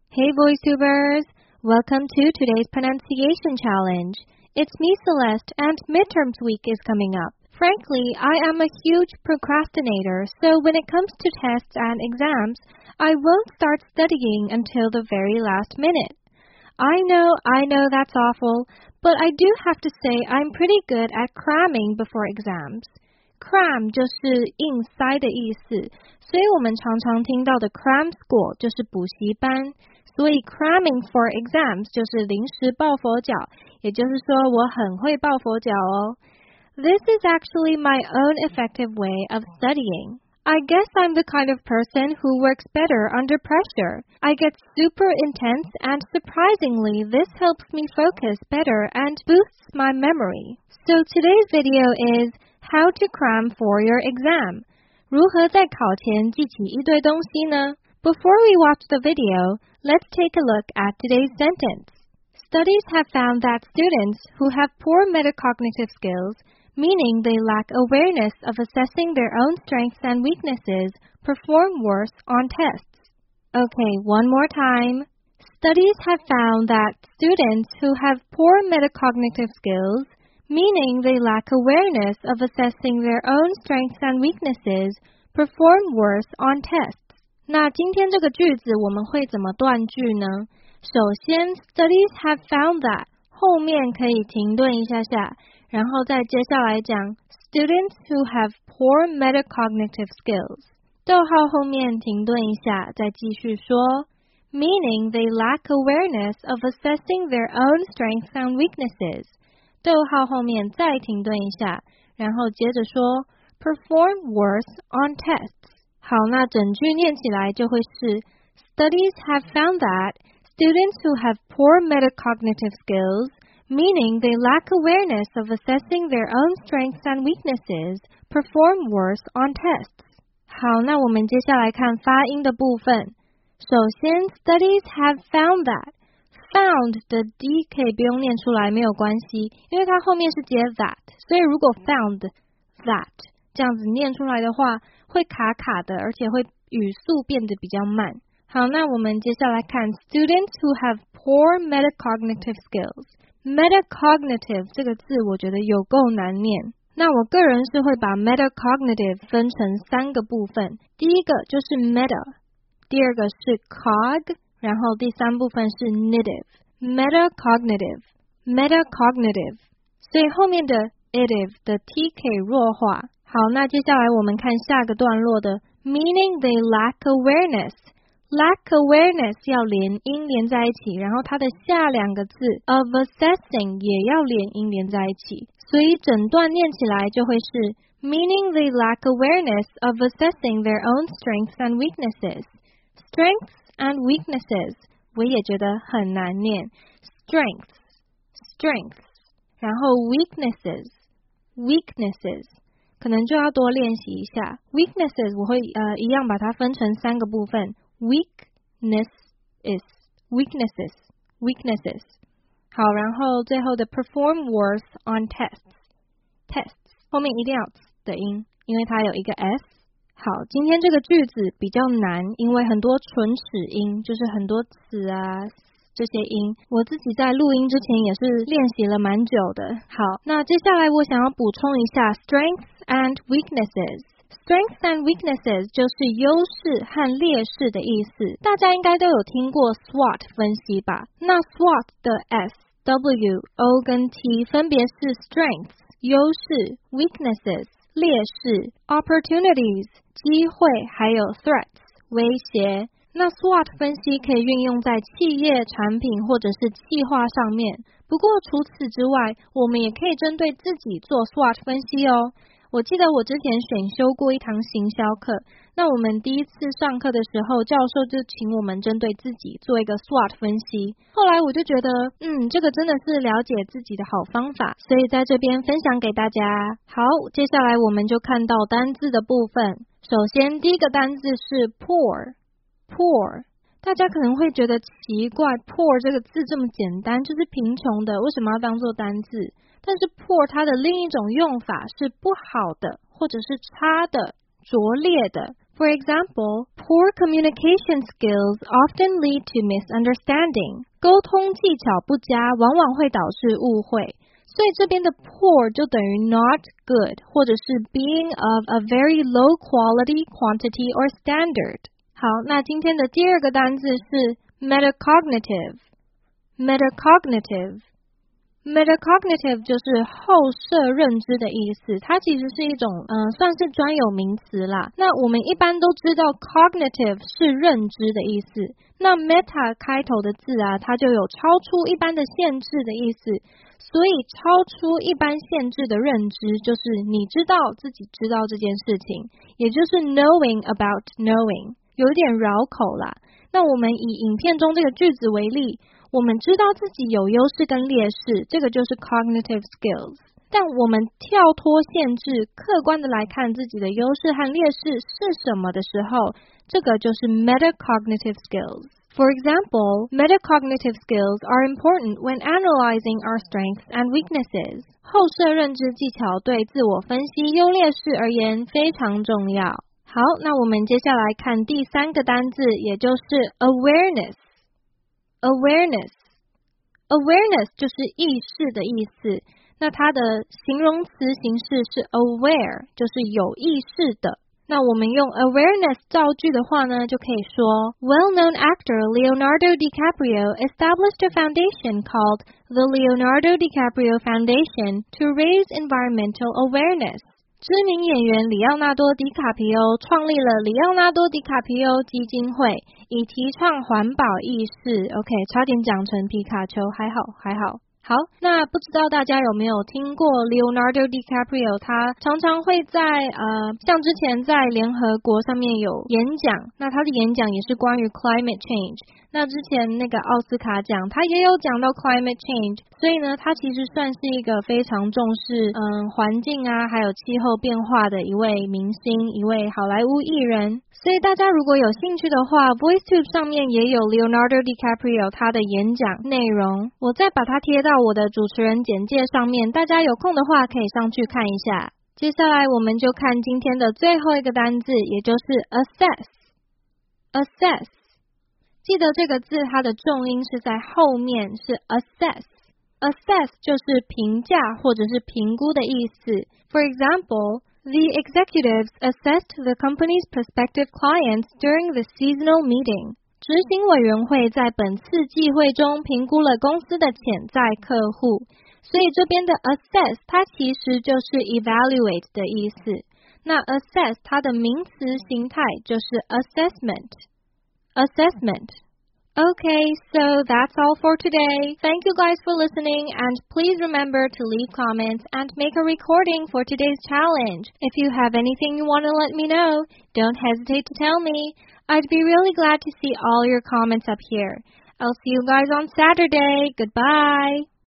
Hey VoiceTubers! Welcome to today's pronunciation challenge. It's me Celeste and midterms week is coming up. Frankly, I am a huge procrastinator, so when it comes to tests and exams, I won't start studying until the very last minute. I know that's awful, but I do have to say I'm pretty good at cramming before exams.Cram 就是硬塞的意思，所以我们常常听到的 cram school 就是补习班，所以 cramming for exams 就是临时抱佛脚，也就是说我很会抱佛脚哦。This is actually my own effective way of studying. I guess I'm the kind of person who works better under pressure. I get super intense and surprisingly this helps me focus better and boosts my memory. So today's video is How to cram for your exam. 如何在考前记起一堆东西呢？ Before we watch the video, let's take a look at today's sentence. Studies have found that students who have poor metacognitive skills, meaning they lack awareness of assessing their own strengths and weaknesses, perform worse on tests. Okay, one more time. Studies have found that students who have poor metacognitive skills,meaning they lack awareness of assessing their own strengths and weaknesses, perform worse on tests. 那今天这个句子我们会怎么断句呢？首先 studies have found that 后面可以停顿一下下，然后再接下来讲 students who have poor metacognitive skills 逗号后面停顿一下，再继续说 meaning they lack awareness of assessing their own strengths and weaknesses逗号后面再停顿一下，然后接着说 perform worse on tests. 好，那整句念起来就会是 Studies have found that students who have poor metacognitive skills, meaning they lack awareness of assessing their own strengths and weaknesses, perform worse on tests. 好，那我们接下来看发音的部分。首先 Studies have found that.Found 的 D 可以不用念出来没有关系，因为它后面是接 that， 所以如果 found that 这样子念出来的话会卡卡的，而且会语速变得比较慢。好，那我们接下来看 students who have poor metacognitive skills. Metacognitive 这个字我觉得有够难念，那我个人是会把 metacognitive 分成三个部分，第一个就是 meta， 第二个是 cog，然后第三部分是 metacognitive， 所以后面的 itive 的 tk 弱化。好，那接下来我们看下个段落的 meaning they lack awareness 要连音连在一起，然后它的下两个字 of assessing 也要连音连在一起，所以整段念起来就会是 meaning they lack awareness of assessing their own strengths and weaknesses. Strengths and weaknesses 我也觉得很难念 strengths 然后 weaknesses 可能就要多练习一下 weaknesses 我会一样把它分成三个部分 weaknesses 好，然后最后的 perform worse on tests 后面一定要有的音，因为它有一个 s。好，今天这个句子比较难，因为很多唇齿音，就是很多词啊这些音，我自己在录音之前也是练习了蛮久的。好，那接下来我想要补充一下 strengths and weaknesses。Strengths and weaknesses 就是优势和劣势的意思，大家应该都有听过 SWOT 分析吧？那 SWOT 的 S、W、O 跟 T 分别是 strengths 优势 weaknesses 劣势 opportunities 机会还有 threats 威胁。那 SWOT 分析可以运用在企业产品或者是企划上面，不过除此之外我们也可以针对自己做 SWOT 分析哦。我记得我之前选修过一堂行销课，那我们第一次上课的时候教授就请我们针对自己做一个 SWOT 分析，后来我就觉得这个真的是了解自己的好方法，所以在这边分享给大家。好，接下来我们就看到单字的部分。首先第一个单字是 poor， 大家可能会觉得奇怪 poor 这个字这么简单，就是贫穷的，为什么要当做单字？但是 poor 它的另一种用法是不好的或者是差的拙劣的 For example, poor communication skills often lead to misunderstanding. 沟通技巧不佳往往会导致误会。所以这边的 poor 就等于 not good 或者是 being of a very low quality, quantity or standard. 好，那今天的第二个单字是 metacognitive. Metacognitive 就是后设认知的意思，它其实是一种算是专有名词啦。那我们一般都知道 cognitive 是认知的意思，那 meta 开头的字啊，它就有超出一般的限制的意思，所以超出一般限制的认知就是你知道自己知道这件事情，也就是 knowing about knowing， 有点绕口啦。那我们以影片中这个句子为例，我们知道自己有优势跟劣势，这个就是 cognitive skills。但我们跳脱限制，客观的来看自己的优势和劣势是什么的时候，这个就是 metacognitive skills。For example, metacognitive skills are important when analyzing our strengths and weaknesses. 后设认知技巧对自我分析优劣势而言非常重要。好，那我们接下来看第三个单字，也就是 awareness。Awareness 就是意识的意思，那它的形容词形式是 aware， 就是有意识的。那我们用 awareness 造句的话呢，就可以说 Well-known actor Leonardo DiCaprio established a foundation called the Leonardo DiCaprio Foundation to raise environmental awareness。知名演员里奥纳多·迪卡皮欧创立了里奥纳多·迪卡皮欧基金会，以提倡环保意识。OK， 差点讲成皮卡丘，还好。好，那不知道大家有没有听过 Leonardo DiCaprio， 他常常会在像之前在联合国上面有演讲，那他的演讲也是关于 climate change。那之前那个奥斯卡奖他也有讲到 climate change， 所以呢他其实算是一个非常重视环境啊还有气候变化的一位明星，一位好莱坞艺人。所以大家如果有兴趣的话， VoiceTube 上面也有 Leonardo DiCaprio 他的演讲内容，我再把它贴到我的主持人简介上面，大家有空的话可以上去看一下。接下来我们就看今天的最后一个单字，也就是 assess。记得这个字它的重音是在后面，是 assess。assess 就是评价或者是评估的意思。For example, the executives assessed the company's prospective clients during the seasonal meeting. 执行委员会在本次季会中评估了公司的潜在客户。所以这边的 assess 它其实就是 evaluate 的意思。那 assess 它的名词形态就是 assessment。Okay, so that's all for today. Thank you guys for listening, and please remember to leave comments and make a recording for today's challenge. If you have anything you want to let me know, don't hesitate to tell me. I'd be really glad to see all your comments up here. I'll see you guys on Saturday. Goodbye.